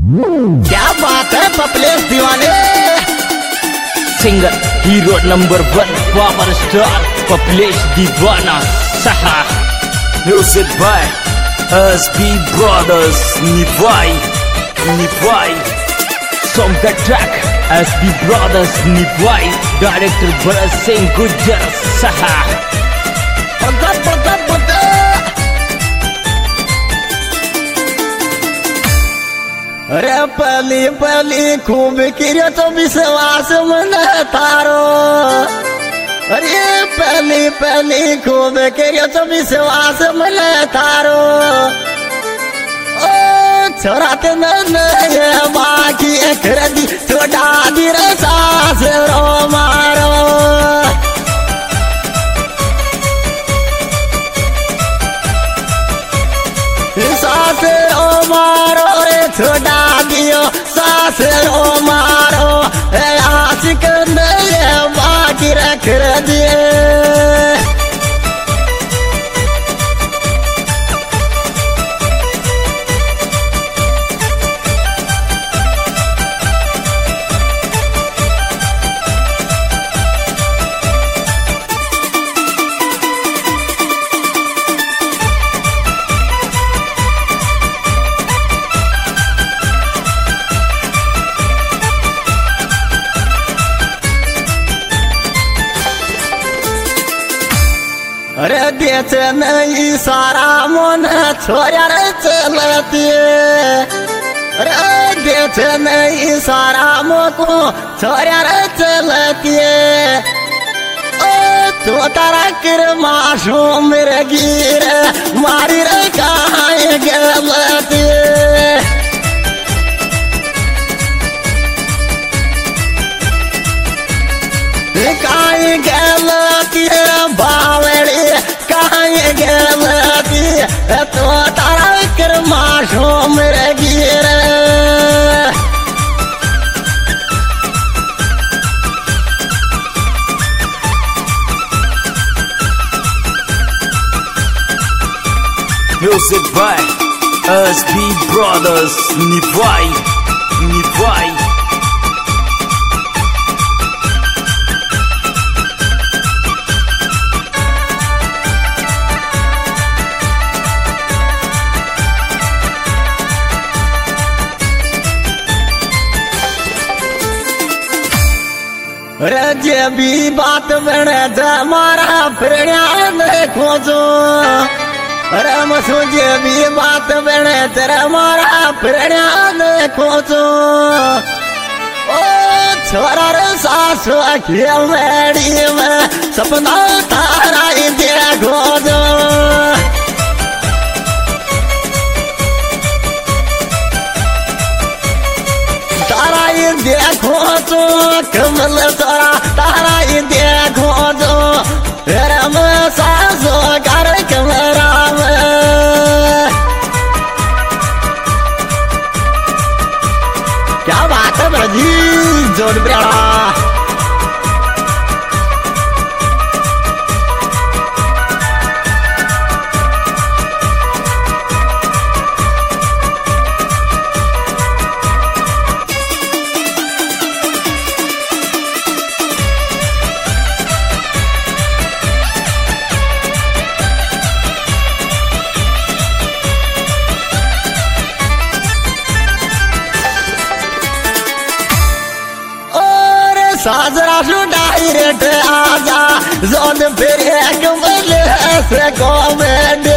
क्या बात है पपलेश दीवाने। Singer hero number 1 power star Paplesh दीवाना सहा। Music by SB brothers Nivai song the track SB brothers Nivai director Bharat Singh Gujjar सहा। अरे पली पली खूब किरो तो विश्वास मन तारो। अरे पली पली खूब किरो तो विश्वास मन तारो। ओ छोरा ते न बाकी कर दी छोटा दी सास रो मारो। सास रो मारो रे छोटा दियो सास रो मारो। आशिक नए बाकी रख दिए। अरे देच नहीं सारा मन छोया रे चलती। अरे देच नहीं सारा मोको छोया रे चलती। ओ तो तारा कर माशो मेरे गिर मारी रे कहाँ गलती। कहीं गलती बावड़ी कहीं गलती तो तारा कर माशो मेरे गिर। म्यूजिक बाय एसबी ब्रदर्स निभाई रजे भी बात बने मारा प्रणा देखो जो। अरे मुझे भी बात बने तेरा मारा प्रणा देखो जो। ओ छोरा रे सासु खेल मेरी में सपना तारा ही देखो जो। तारा ही देखो तो कमल तोरा तारा ही देखो तो रम सासो कर कमरा में। क्या बात है ब्रजी जोड़ ब्याड़ा। साजरा शू डायरेक्ट आजा जोन फिर एक बल्ले से कॉमेडी।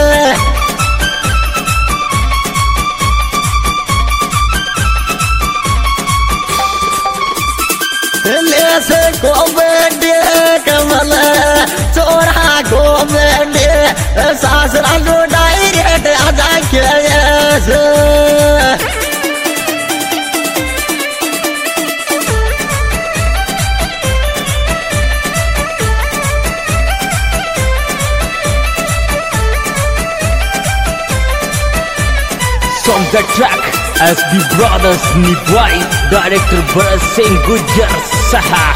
ले से कॉमेडी कमल चोरा कॉमेडी। साजरा शू डायरेक्ट आजा के Song the track SB Brothers Nivai director Bharat Singh Gujjar सहा।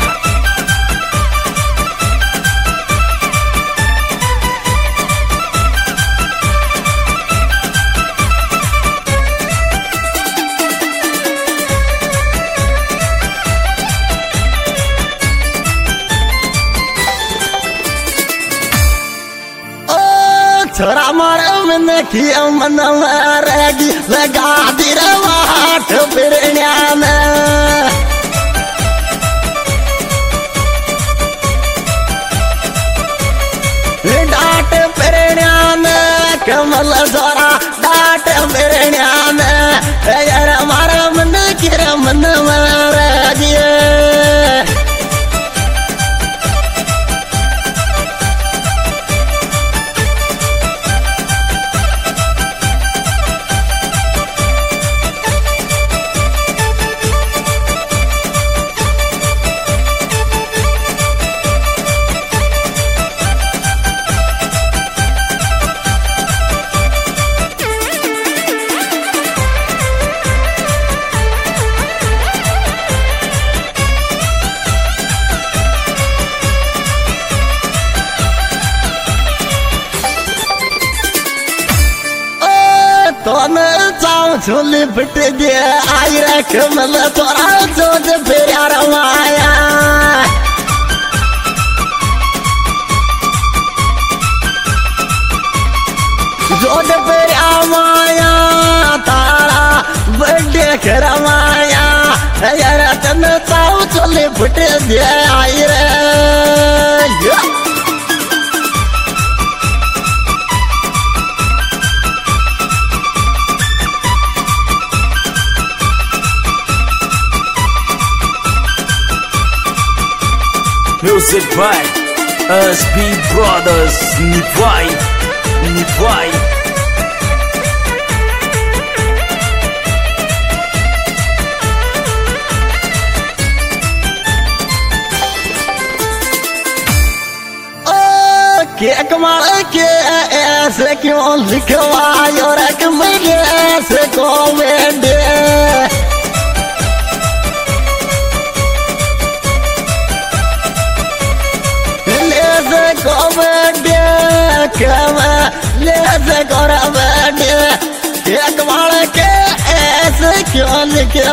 छोरा मारे मन की मन रहेगी लगा दी रवाट बिरण्या में डाट बिरण्या में कमल छोरा डाट बिरण्या में यार मारे मन की मन रहेगी तो चाव छोली फिट दे आई रख मल तोरा जोज फेरिया रमाया जोज फेरिया माया तारा बर्थडे करमाया यार तन चाव छोली फिट दे आई रे Music by SB Brothers Nivai cake मार के ऐसे क्यों लिखवायो रख मुझे ऐसे कॉमेडी कॉमेडी ले कॉमेडी केक मार के ऐसे क्यों लिखो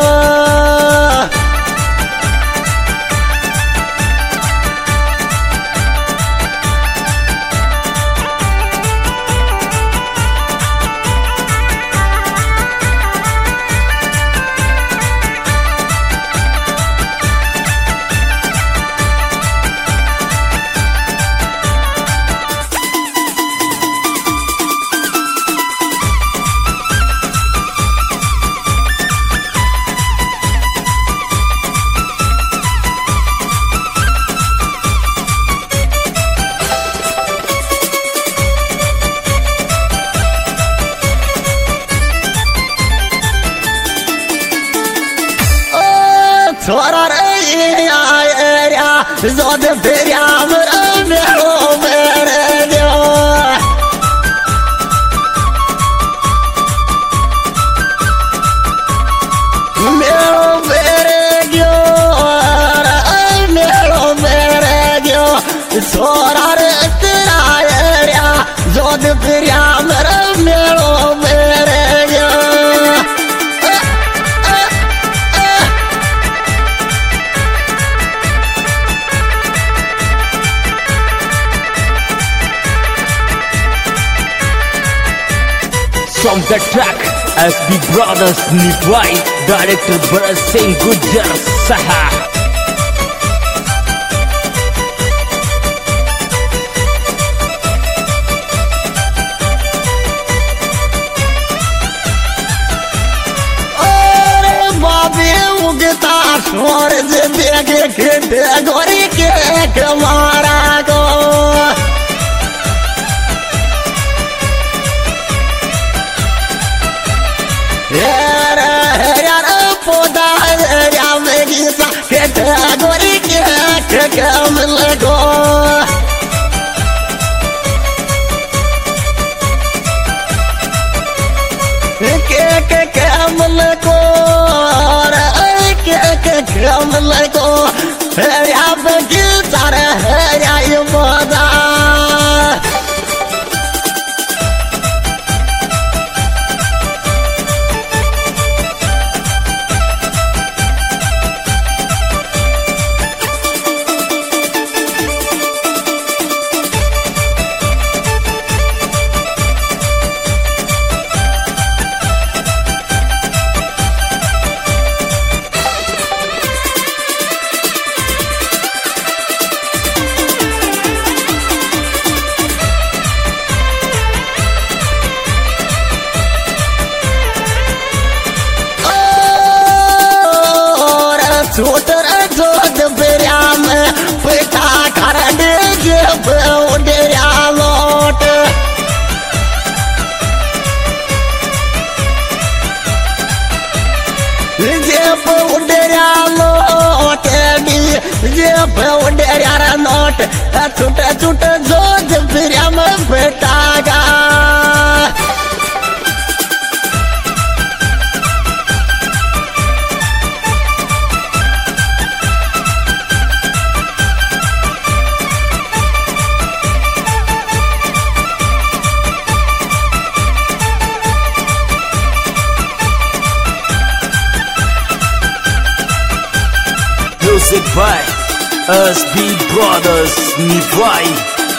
छोरा रे आया जोद फेरिया मेरो मेरे दो मेरो मेरे गयो मेरो मेरे गयो छोरा रे तेरा आया जोद फेरिया मेरो मेरे गयो From the track SB Brothers Nivai Director Bharat Singh Gujjar Saha उगता सूरज देखे खेते गोरी के मारा गो यार पौधा में गीता खेते गोरी के मिल गो के मिल गो के मिल गो छूटर जोध बेरिया में पैसा कर डीजे पे उड़ेरिया लोट डीजे पे उड़ेरिया लोट डीजे पे उड़ेरिया नोट छूटे छूटे जोध बेरिया में बेटा गा Music by SB Brothers Nivai.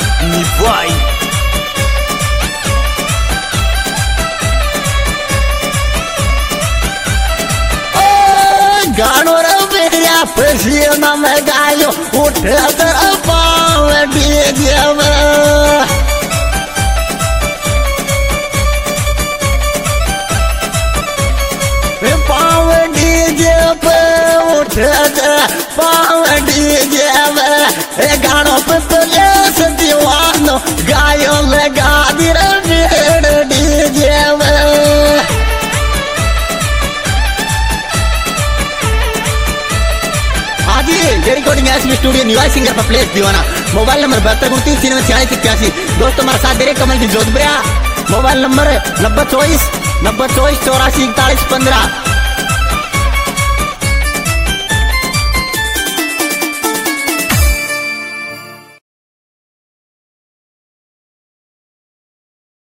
गानो रे बेरिया पसीना में गायो उठे तर पाँव डीजे में पाँव डीजे पे उठे पाँव डीजे में गानो पे पुलिस दीवानो गायो लगा दी रे मेरे डीजे में आज ये recording SB studio Nivai singer पर प्लेस दीवाना मोबाइल नंबर 7229 दोस्तों हमारे साथ दे रहे कमल की जोधपुरिया मोबाइल नंबर 9024 84 41 15